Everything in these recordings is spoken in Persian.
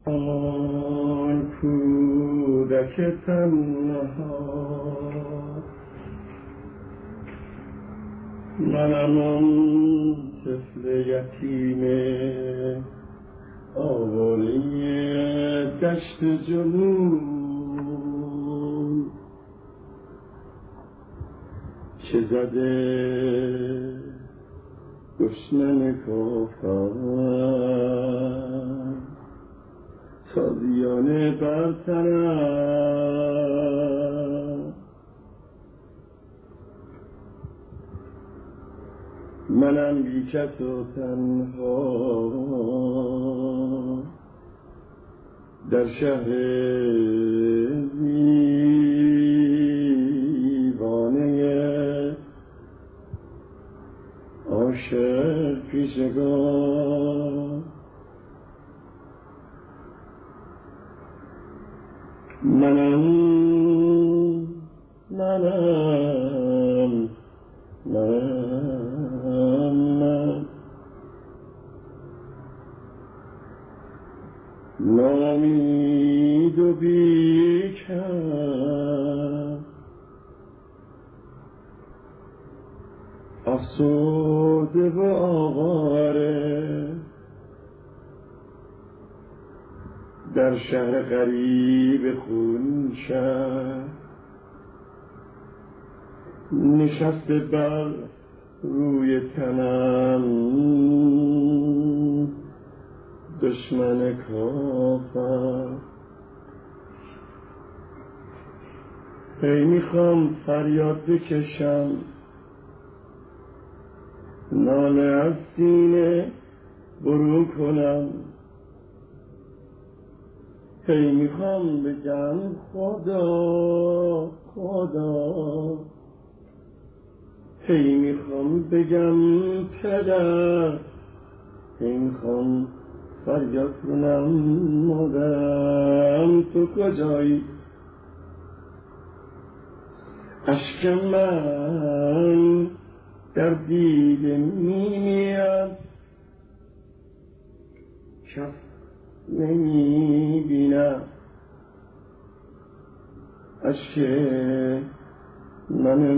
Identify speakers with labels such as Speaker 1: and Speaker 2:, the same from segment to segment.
Speaker 1: آن کودک تنها منم، آن طفل یتیم آواره دشت جنون. چه زده دشمن کافر تازیانه برترم، منم بی کس و تنها در شهر دیوانه عاشق پیشگاه. منم نامید و بیکر، افسرده و آواره در شهر غریب خون شهر، نشسته بر روی تنم دشمن کافر. هی میخوام فریاد بکشم، ناله از سینه برون کنم، هی میخوام بگم خدا خدا، هی میخوام بگم پدر، هی میخوام فریاد کنم مادرم تو کجایی؟ اشک من در دیده میاد، کس نمیبینم، اشک من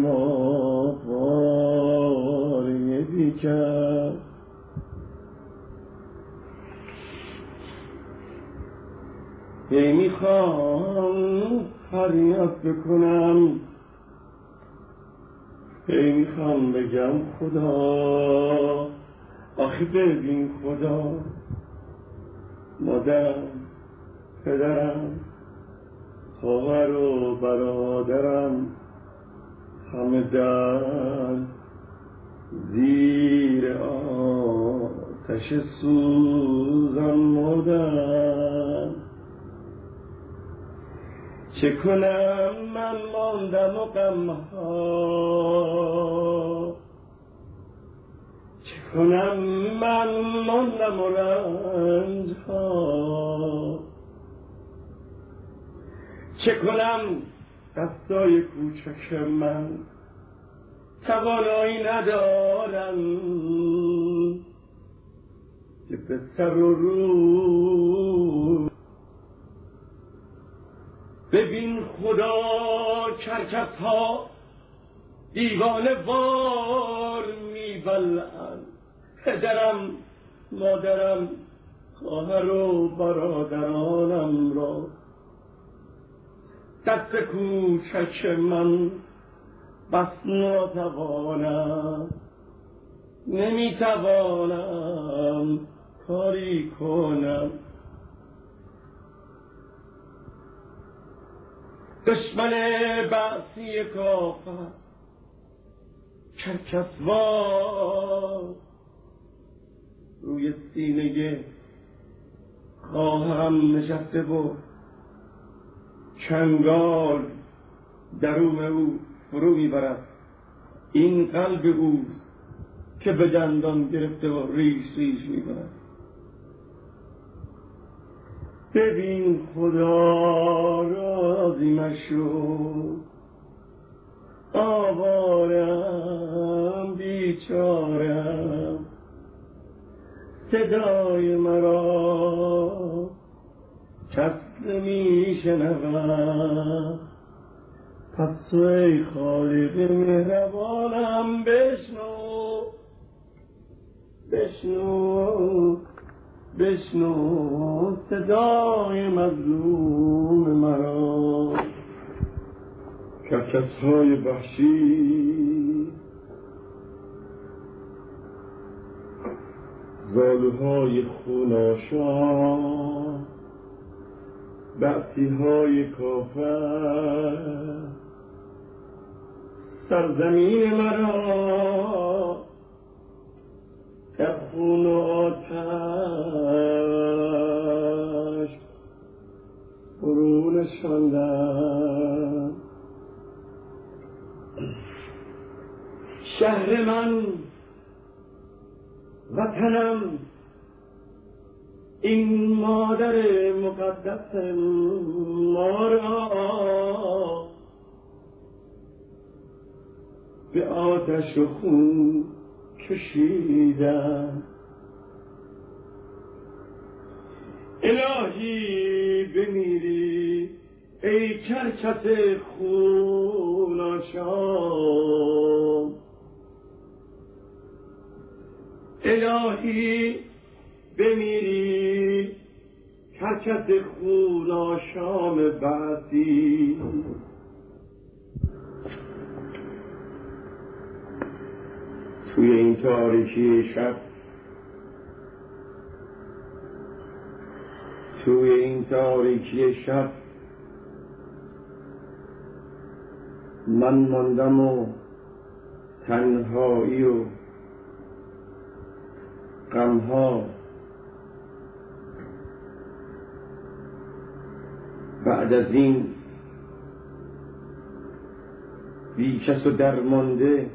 Speaker 1: ماهواره بیکر. هی میخوام فریاد بکنم، هی میخوام بگم خدا، آخه ببین خدا، مادرم، پدرم، خواهر و برادرم همه در زیر آتش سوزان مردم. چه کنم من ماندم و غمها، چه کنم من ماندم و رنجها، چه کنم دستای کوچک من توانایی ندارم که به سر و رو. ببین خدا کرکس ها دیوانه وار میبلند، پدرم، مادرم، خواهر و برادرانم را. دست کوچک من بس ناتوانم، نمیتوانم کاری کنم. دشمن بعثی کافر کرکسوار روی سینه خواهرم نشسته و چنگال درون او فرو میبرد. این قلب اوست که به دندان گرفته و ریش ریش میبرد. ببین خدا راضی مشو، آوارم بیچارم، صدای مرا کس نمی شنود. پس تو ای خالق مهربانم بشنو، بشنو، بشنو صدای مظلوم مرا. کرکس‌های وحشی، زالوهای خوناشا، بعثی‌های کافر سرزمین مرا در خون و آتش فرو نشاندند. شهر من، وطنم، این مادر مقدس ما را به آتش و خون کشیدند. الهی بمیری ای کرکس خوناشام، الهی بمیری کرکس خوناشام بعثی. توی این تاریکی شب، توی این تاریکی شب من ماندم و تنهایی و غمها بعد از این بیکس و درمانده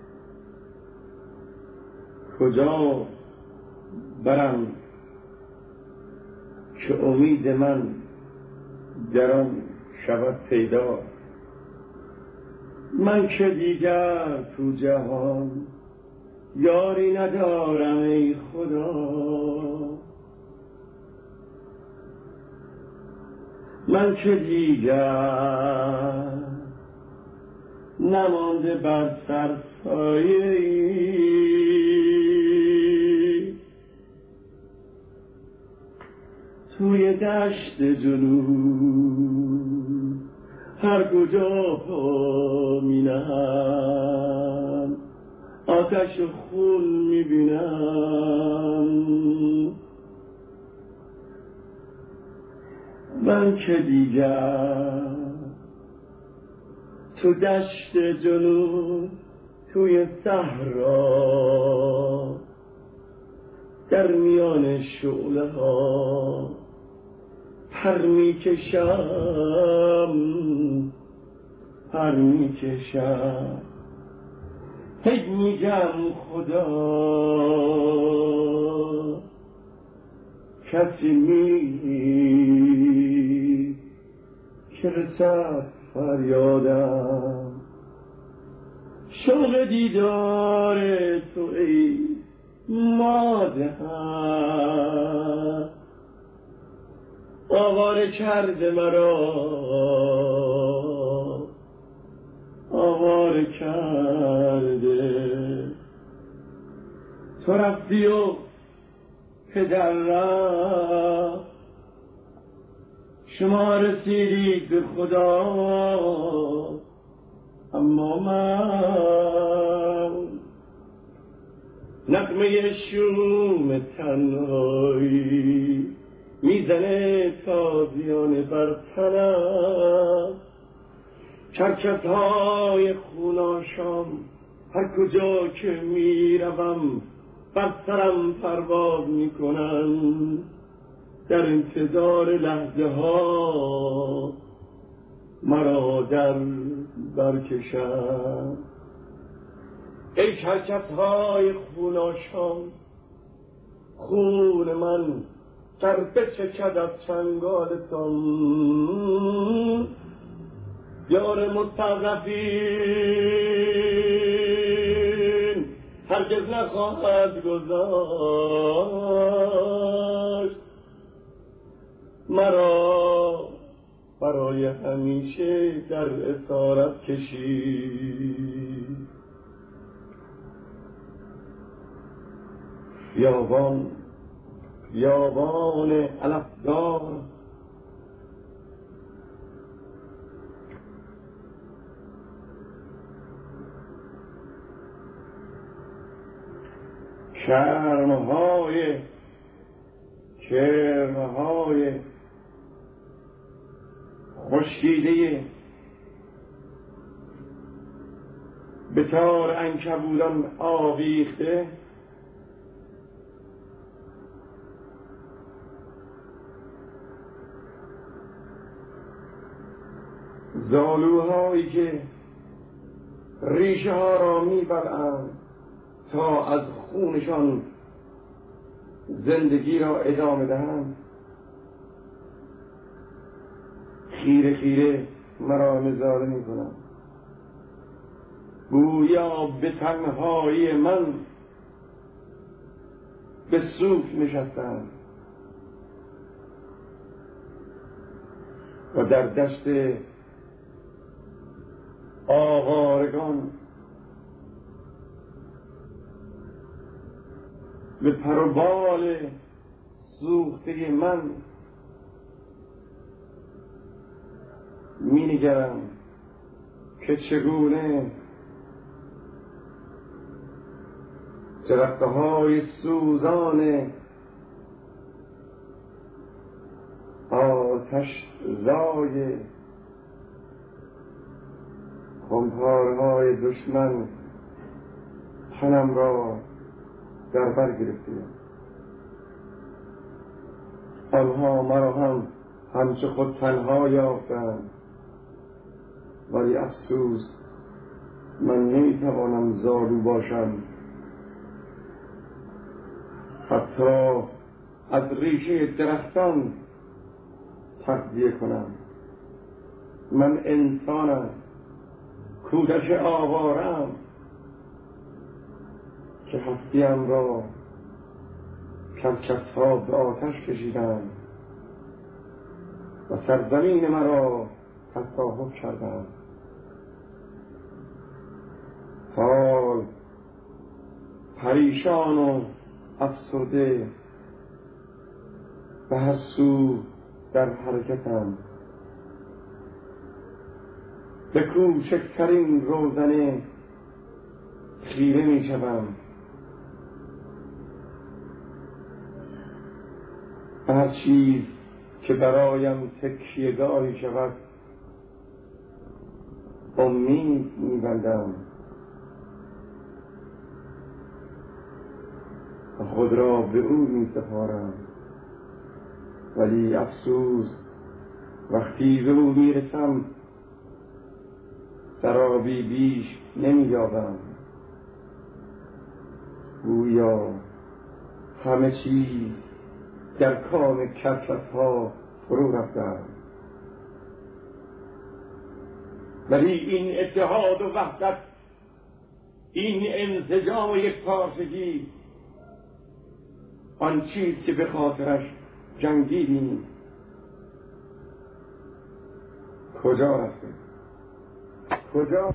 Speaker 1: کجا برم که امید من در آن شود پیدا. من که دیگر تو جهان یاری ندارم ای خدا، من که دیگر نمانده بر سر سایه‌ای. توی دشت جنوب هر کجا پا می‌نهم آتش و خون می‌بینم. من که دیگر تو دشت جنوب، توی صحرا، در میان شعله ها پر میکشم، پر میکشم. هی میگم خدا کسی نیست که رسد فریادم. شوق دیدار تو ای مادر آواره کرده مرا، آواره کرده. تو رفتی و پدر رفت، شما رسیدید به خدا، اما من نغمه شوم تنهایی میزنه تازیانه بر تنم. کرکس‌های خوناشام هر کجا که میروم بر سرم پرواز میکنن، در انتظار لحظه ها مرا در برکشن. ای کرکس‌های خوناشام، خون من گر بچکد از چنگالتان، یار مستضعفین هرگز نخواهد گذاشت. مرا برای همیشه در اسارت کشید. بیابان بیابان علفدار، کرمهای خشکیده به تار عنکبوتان آویخته، زالوهایی که ریشه ها را میبرند تا از خونشان زندگی را ادامه دهند، خیره خیره مرا نظاره می کنند. گویا به تنهایی من به صوف نشستند و در دشت آوارگان به پر و بال سوخته من می نگرم که چگونه جرقه‌های سوزان آتش زای خمپارهای دشمن تنم را در بر گرفته. آنها مرا هم همچو خود تنها یافتند، ولی افسوس من نمیتوانم زالو باشم، حتی از ریشه درختان تغذیه کنم. من انسانم، کودک آوارم که هستیم را کرکس‌ها به آتش کشیدند و سرزمین مرا تصاحب کردند. حال پریشان و افسرده به هر سو در حرکتم، به کوچکترین روزنه خیره می شوم. هر چیز که برایم تکیه‌گاهی شود امید می‌بندم و خود را به او می‌سپارم، ولی افسوس وقتی به او میرسم سرابی بیش نمی‌یابم. گویا همه چیز در کام کرکس‌ها فرو رفته، ولی این اتحاد و وحدت، این انسجام و یکپارچگی، آن چیز که به خاطرش جنگیدیم کجا رفته؟ کجا؟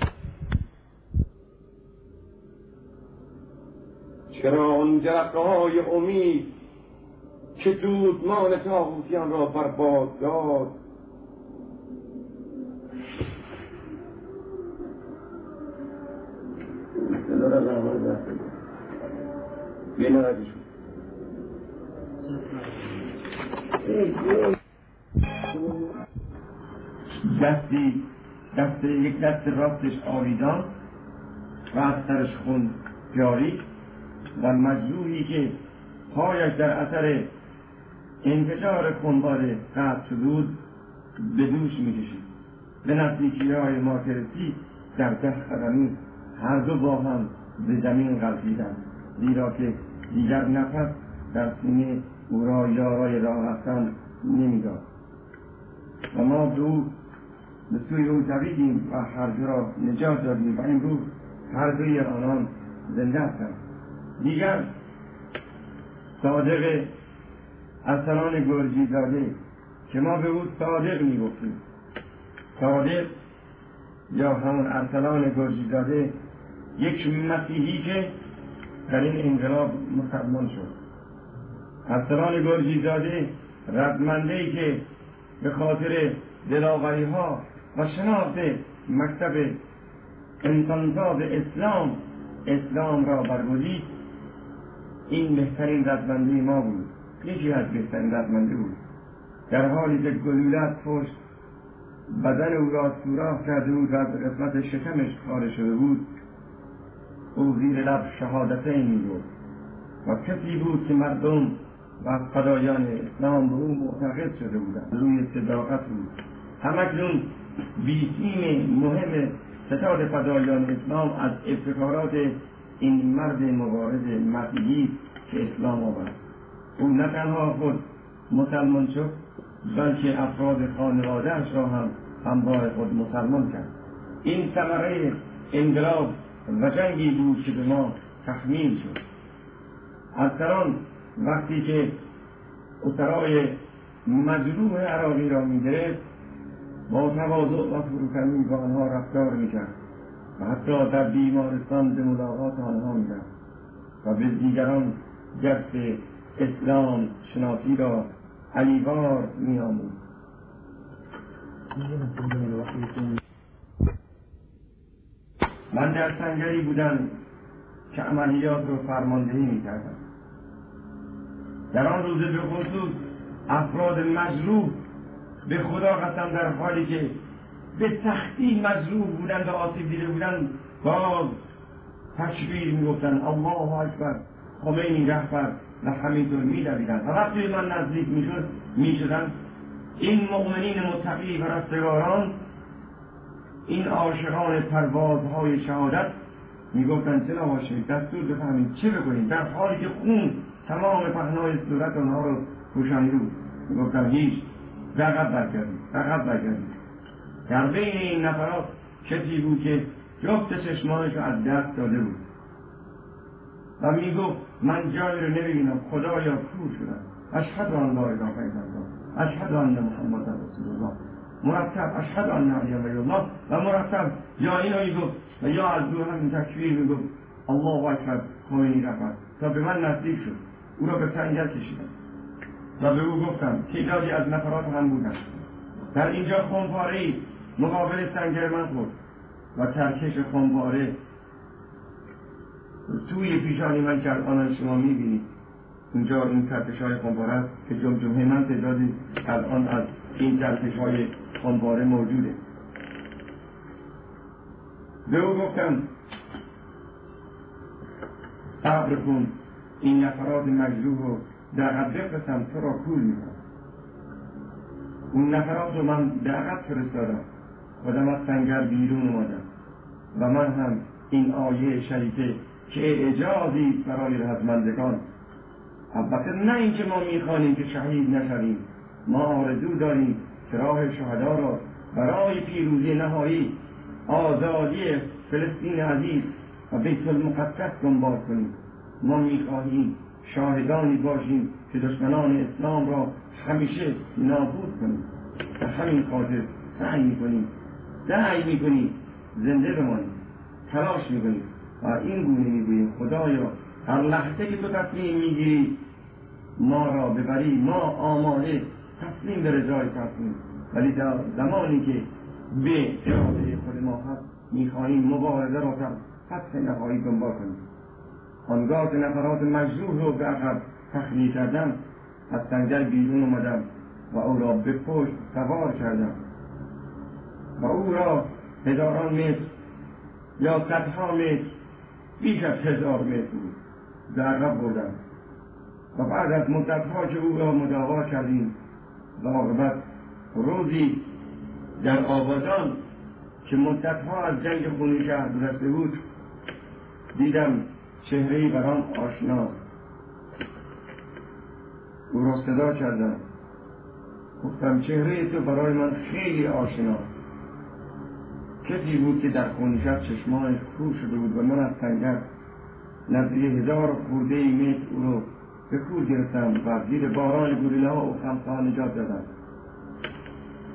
Speaker 1: چرا آن جرقه‌های امید که دودمان طاغوتیان را برباد داد یک دست راستش آویزان و از سرش خون جاری و مجروحی که پایش در اثر انفجار خونبار قطع شده بود به دوش می‌کشید. به نزدیکی‌های ماکرسی در 10 قدمی هر دو با هم به زمین غلتیدند، زیرا که دیگر نفس در سینه او را یارای راه رفتن نمی‌داد و ما به سوی او دویدیم و هر دو را نجات دادیم و امروز هر دوی آنان زنده هستند. دیگر صادق ارسلان گرجی زاده که ما به او صادق میگفتیم. صادق یا همون ارسلان گرجیزاده، یک مسیحی که در این انقلاب مسلمان شد. ارسلان گرجیزاده رزمنده‌ای که به خاطر دلاوری ها و شناخت مکتب انسانساز اسلام را برگزید، این بهترین رزمنده ما بود، یکی از بهترین رزمنده بود. در حالی که گلولت پشت بدن او را سوراخ کرده بود و از قسمت شکمش پاره شده بود، او زیر لب شهادتین میگفت و کسی بود که مردم و فدایان اسلام به او معتقد شده بودند. روی صداقت بود. همکنون بیسیم مهم ستاد فدایان اسلام از ابتکارات این مرد مبارز مسیحی که اسلام آورد. او نه تنها خود مسلمان شد، بلکه افراد خانواده‌اش را هم همراه خود مسلمان کرد. این ثمره انقلاب و جنگی بود که به ما تحمیل شد. ارسلان وقتی که اسرای مجروح عراقی را می‌گرفت، با تواضع و فروتنی با آنها رفتار می‌کرد و حتی در بیمارستان به ملاقات آنها می‌رفت و به دیگران درس اسلام شناسی را علیوار می‌آموخت. من در سنگری بودم که عملیات رو فرماندهی می‌کردم. در آن روز به خصوص افراد مجروح به خدا قسم در حالی که به سختی مجروح بودند و آسیب دیده بودند باز تکبیر میگفتند الله اکبر، خمینی رهبر، و همینطور میدویدند. و وقتی من نزدیک میشدند این مؤمنین متقی و رستگاران، این عاشقان پروازهای شهادت میگفتند چه نباشه، دستور بفهمید چه بکنید، در حالی که خون تمام پهنای صورت آنها رو پوشانده بود. میگفتند هیچ، عقب برگردید. در بین این نفرات کسی بود که جفت چشمانش رو از دست داده بود و میگفت من جایی رو نمیبینم، خدایا کور شدم، اشهد ان لا اله الا الله، اشهد ان محمد رسول الله، مرتب اشهد ان علی ولی الله، و مرتب یا اینو میگفت و یا از دور همین تکبیر میگفت الله اکبر خمینی رهبر، تا به من نزدیک شد. او را به سنگر کشیدم و به او گفتم تعدادی از نفرات هم بودن. در اینجا خمپاره‌ای مقابل سنگر من خورد و ترکش خمپاره توی پیشانی من که الان شما میبینید اینجا این ترکش های خمپاره است که جمجمه من تعدادی الان از این ترکش های خمپاره موجوده. به او گفتم صبر کن، این نفرات مجروح رو در عقب بفرستم، تو را کول میکنم. اون نفرات رو من در عقب فرستادم، خودم از سنگر بیرون اومدم و من هم این آیه شریفه که اعجازی برای رزمندگان، البته نه اینکه ما میخوانیم که شهید نشویم، ما آرزو داریم که راه شهدا را برای پیروزی نهایی، آزادی فلسطین عزیز و بیت المقدس دنبال کنیم. ما میخواهیم شاهدانی باشیم که دشمنان اسلام را همیشه نابود کنیم. به همین خاطر سعی میکنیم زنده بمانیم، تلاش میکنیم و این گونه میگوییم خدایا هر لحظه که تو تصمیم میگیری ما را ببری، ما آماده تسلیم به رضای تصمیم، ولی در زمانی که به اراده خود ما هست میخواهیم مبارزه را تا فتح نهایی دنبال کنیم. آنگاه که نفرات مجروح رو به عقب تخلیه کردم، از سنگر بیرون اومدم و او را به پشت سوار کردم و او را هزاران متر یا صدها متر، بیش از 1000 متر به عقب بردم و بعد از مدتها که او را مداوا کردیم و عاقبت روزی در آبادان که مدتها از جنگ خونی شهر گذشته بود، دیدم چهره‌ای برام آشناست. او را صدا کردم، گفتم چهره تو برای من خیلی آشناست. کسی بود که در خونیشت چشمانش کور شده بود و من از سنگر نزدیک 1000 خورده متر او رو به کور گرفتم و زیر باران گلوله ها و خمسه ها نجات دادم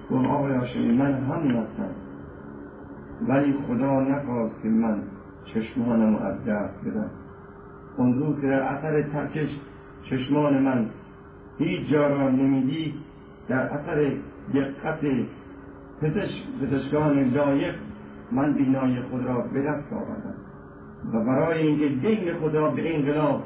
Speaker 1: گفت آقای هاشمی من همون هستم، ولی خدا نخواست که من چشمانم از دست بدم. اون روز که در اثر ترکش چشمان من هیچ جا را نمیدید، در اثر دقت پزشکان لایق من بینایی خود را به دست آوردم و برای اینکه دین خود را به انقلاب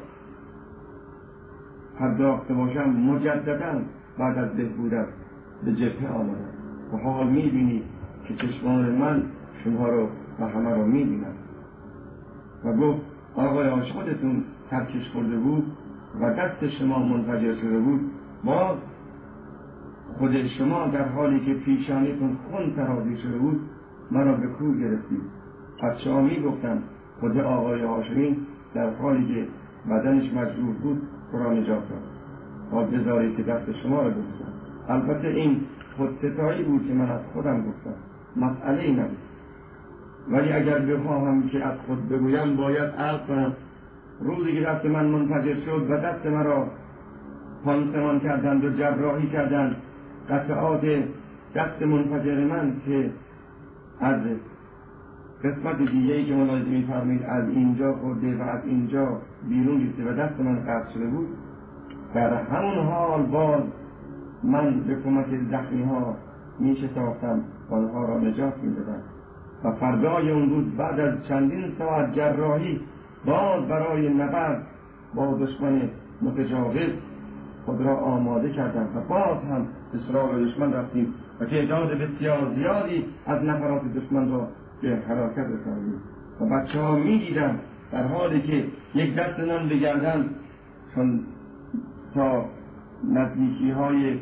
Speaker 1: پرداخته باشم مجددا بعد از بهبودم به جبهه آمدم و حال میبینید که چشمان من شما رو و همه رو میبینم. و گفت آقای خودتون ترکش خورده بود و دست شما منفجر شده بود، باز خود شما در حالی که پیشانیتون خون تراضی شده بود مرا به کوه گرفتید. بچه ها میگفتم خود آقای هاشمی در حالی که بدنش مجروح بود خدا نجات داد، باید بذارید که دست شما رو ببوسم. البته این خودستایی بود که من از خودم گفتم، مسئله ای نبود، ولی اگر بخواهم که از خود بگویم باید عرض کنم روزی که دست من منفجر شد و دست مرا پانسمان کردند و جراحی کردند، قطعات دست منفجر من که از قسمت دیگه‌ای که ملاحظه می‌فرمایید از اینجا خورده و از اینجا بیرون ریخته و دست من قطع شده بود، در همون حال باز من به کمک زخمی‌ها می‌شتافتم و آنها را نجات می‌دادم. و فردای اون روز بعد از چندین ساعت جراحی باز برای نبرد با دشمن متجاوز خود را آماده کردم و باز هم به سراغ دشمن رفتیم و تعداد بسیار زیادی از نفرات دشمن را به هلاکت رساندیم و بچه ها می دیدم در حالی که یک دست من به گردن چون تا نزدیکی های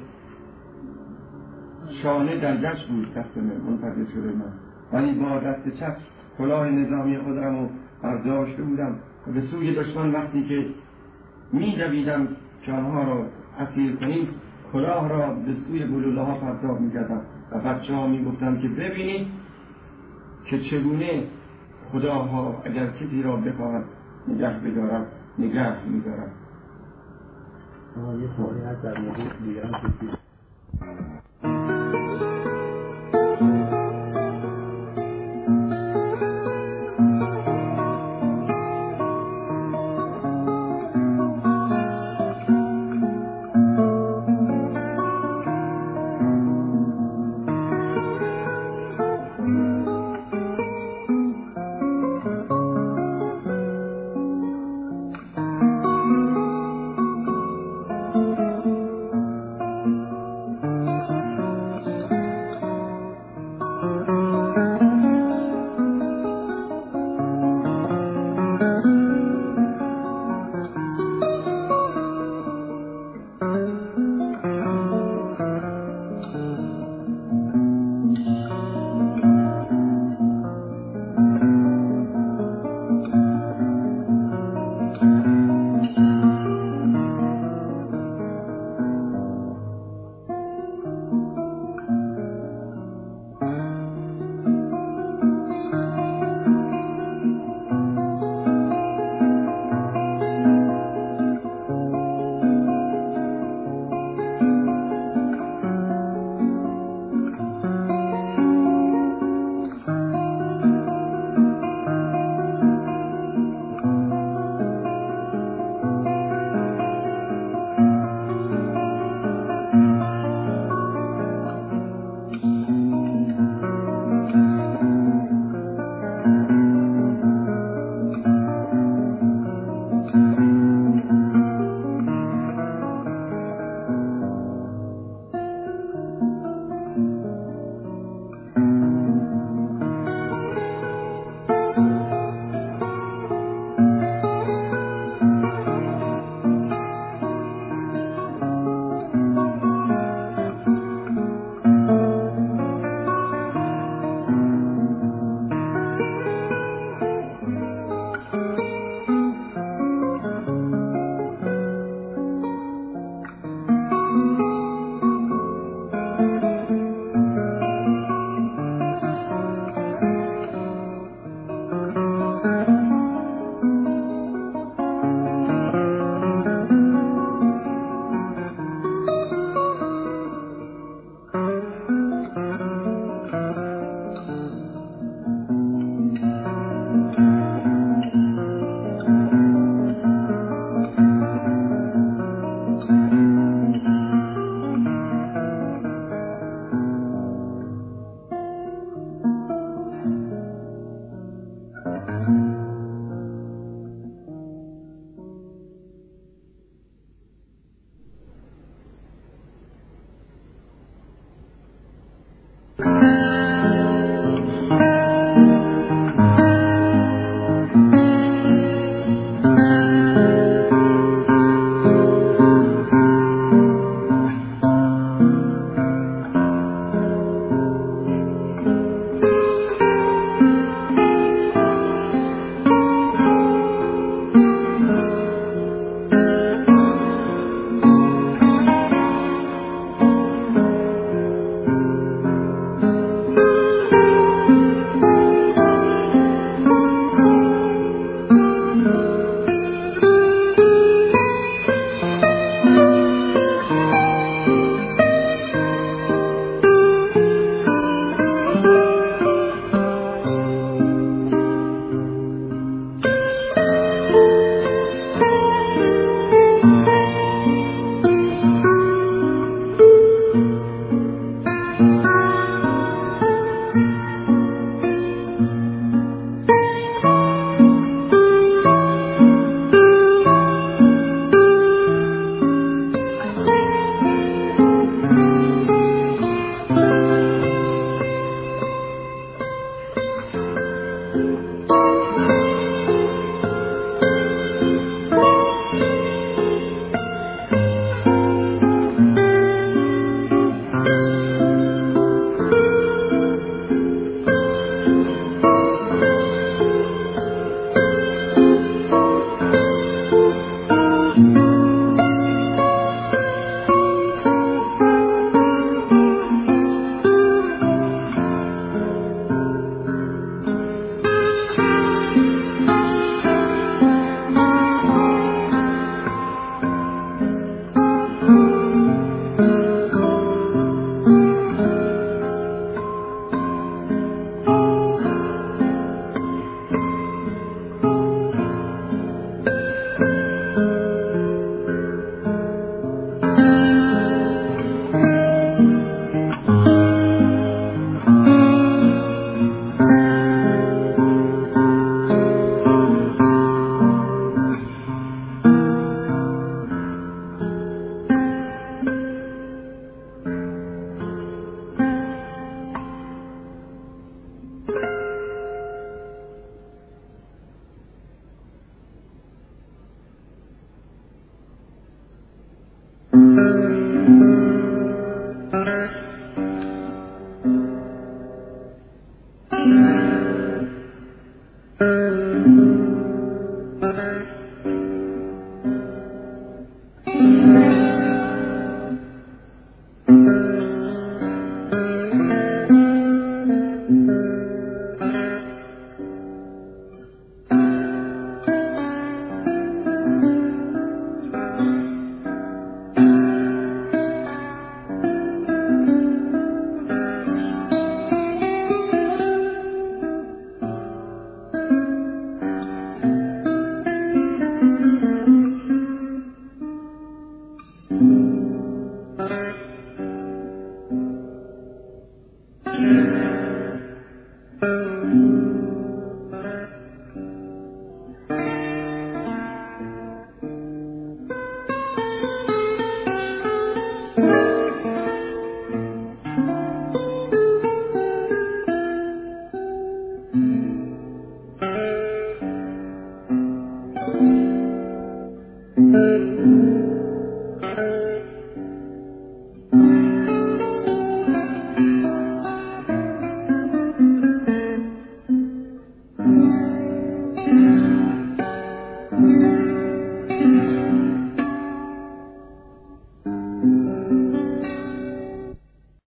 Speaker 1: شانه در گشت بود دست من منفجر شده من، ولی با دست چپ کلاه نظامی خودم رو برداشته بودم و به سوی دشمن وقتی که می دویدم که آنها را اسیر کنیم کلاه را به سوی گلوله ها پرتاب می کردم و بچه ها می گفتم که ببینید که چگونه خداها اگر کسی را بخواهد نگه بدارد نگه می دارد.
Speaker 2: یه سوالی هست در مورد دیگران